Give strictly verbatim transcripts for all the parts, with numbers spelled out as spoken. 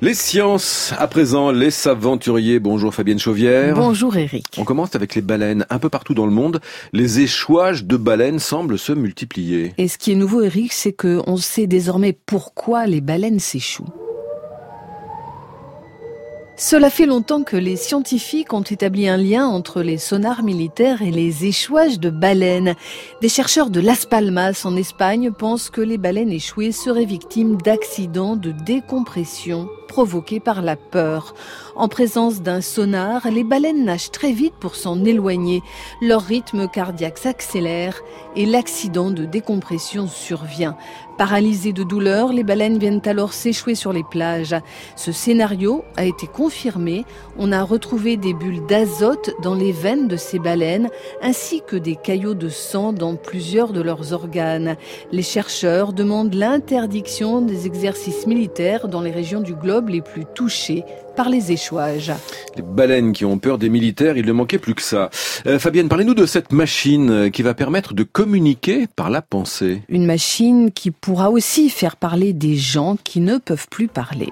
Les sciences, à présent, les saventuriers. Bonjour Fabienne Chauvière. Bonjour Eric. On commence avec les baleines. Un peu partout dans le monde, les échouages de baleines semblent se multiplier. Et ce qui est nouveau Eric, c'est qu'on sait désormais pourquoi les baleines s'échouent. Cela fait longtemps que les scientifiques ont établi un lien entre les sonars militaires et les échouages de baleines. Des chercheurs de Las Palmas en Espagne pensent que les baleines échouées seraient victimes d'accidents de décompression provoqués par la peur. En présence d'un sonar, les baleines nagent très vite pour s'en éloigner. Leur rythme cardiaque s'accélère et l'accident de décompression survient. Paralysées de douleur, les baleines viennent alors s'échouer sur les plages. Ce scénario a été confirmé. On a retrouvé des bulles d'azote dans les veines de ces baleines, ainsi que des caillots de sang dans plusieurs de leurs organes. Les chercheurs demandent l'interdiction des exercices militaires dans les régions du globe les plus touchées par les échouages. Les baleines qui ont peur des militaires, il ne manquait plus que ça. Euh, Fabienne, parlez-nous de cette machine qui va permettre de communiquer par la pensée. Une machine qui pourra aussi faire parler des gens qui ne peuvent plus parler.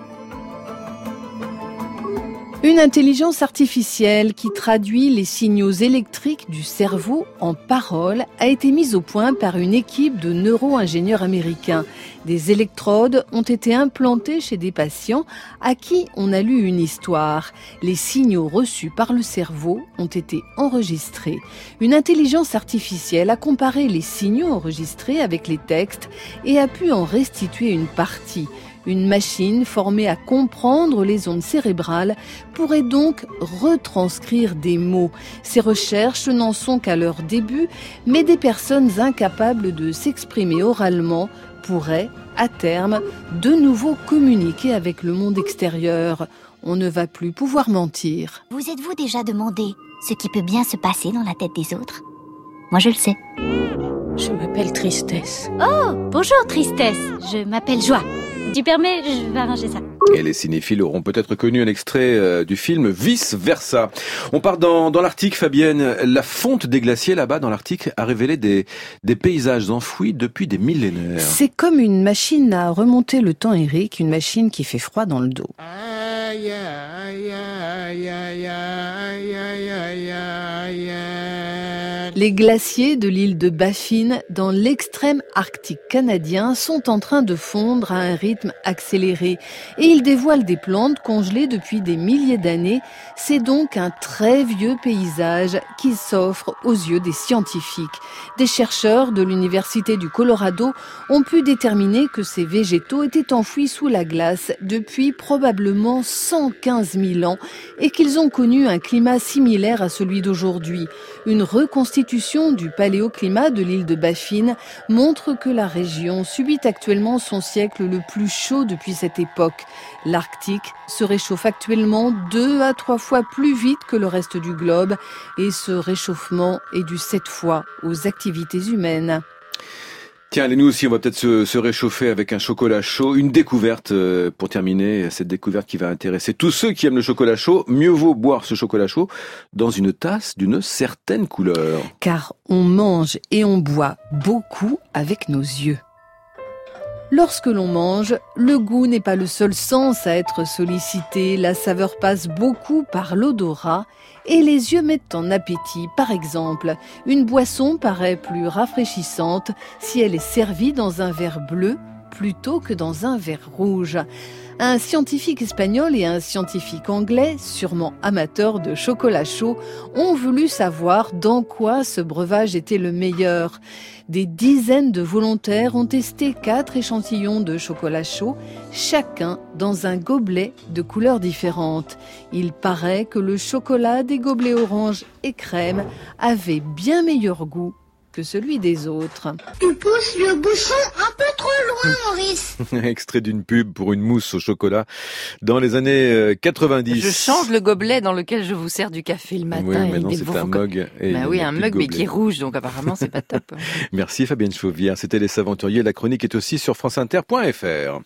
Une intelligence artificielle qui traduit les signaux électriques du cerveau en paroles a été mise au point par une équipe de neuro-ingénieurs américains. Des électrodes ont été implantées chez des patients à qui on a lu une histoire. Les signaux reçus par le cerveau ont été enregistrés. Une intelligence artificielle a comparé les signaux enregistrés avec les textes et a pu en restituer une partie. Une machine formée à comprendre les ondes cérébrales pourrait donc retranscrire des mots. Ces recherches n'en sont qu'à leur début, mais des personnes incapables de s'exprimer oralement pourraient, à terme, de nouveau communiquer avec le monde extérieur. On ne va plus pouvoir mentir. Vous êtes-vous déjà demandé ce qui peut bien se passer dans la tête des autres ? Moi, je le sais. Je m'appelle Tristesse. Oh, bonjour Tristesse. Je m'appelle Joie. Tu permets, je vais arranger ça. Et les cinéphiles auront peut-être connu un extrait euh, du film Vice Versa. On part dans, dans l'Arctique, Fabienne. La fonte des glaciers là-bas dans l'Arctique a révélé des, des paysages enfouis depuis des millénaires. C'est comme une machine à remonter le temps, Eric, une machine qui fait froid dans le dos. Aïe, aïe, aïe, aïe, aïe, aïe, aïe, aïe. Les glaciers de l'île de Baffin, dans l'extrême arctique canadien, sont en train de fondre à un rythme accéléré. Et ils dévoilent des plantes congelées depuis des milliers d'années. C'est donc un très vieux paysage qui s'offre aux yeux des scientifiques. Des chercheurs de l'Université du Colorado ont pu déterminer que ces végétaux étaient enfouis sous la glace depuis probablement cent quinze mille ans et qu'ils ont connu un climat similaire à celui d'aujourd'hui. Une reconstitution du paléoclimat de l'île de Baffin montre que la région subit actuellement son siècle le plus chaud depuis cette époque. L'Arctique se réchauffe actuellement deux à trois fois plus vite que le reste du globe et ce réchauffement est dû sept fois aux activités humaines. Tiens, allez, nous aussi, on va peut-être se, se réchauffer avec un chocolat chaud. Une découverte euh, pour terminer, cette découverte qui va intéresser tous ceux qui aiment le chocolat chaud. Mieux vaut boire ce chocolat chaud dans une tasse d'une certaine couleur. Car on mange et on boit beaucoup avec nos yeux. Lorsque l'on mange, le goût n'est pas le seul sens à être sollicité. La saveur passe beaucoup par l'odorat et les yeux mettent en appétit. Par exemple, une boisson paraît plus rafraîchissante si elle est servie dans un verre bleu plutôt que dans un verre rouge. Un scientifique espagnol et un scientifique anglais, sûrement amateurs de chocolat chaud, ont voulu savoir dans quoi ce breuvage était le meilleur. Des dizaines de volontaires ont testé quatre échantillons de chocolat chaud, chacun dans un gobelet de couleurs différentes. Il paraît que le chocolat des gobelets orange et crème avait bien meilleur goût que celui des autres. Tu pousses le bouchon un peu trop loin, Maurice. Extrait d'une pub pour une mousse au chocolat dans les années quatre-vingt-dix. Je change le gobelet dans lequel je vous sers du café le matin. Oui, maintenant et c'est vous un faut... mug. Et bah oui, un mug mais qui est rouge, donc apparemment c'est pas top. Merci Fabienne Chauvière, c'était Les Saventuriers. La chronique est aussi sur franceinter point fr.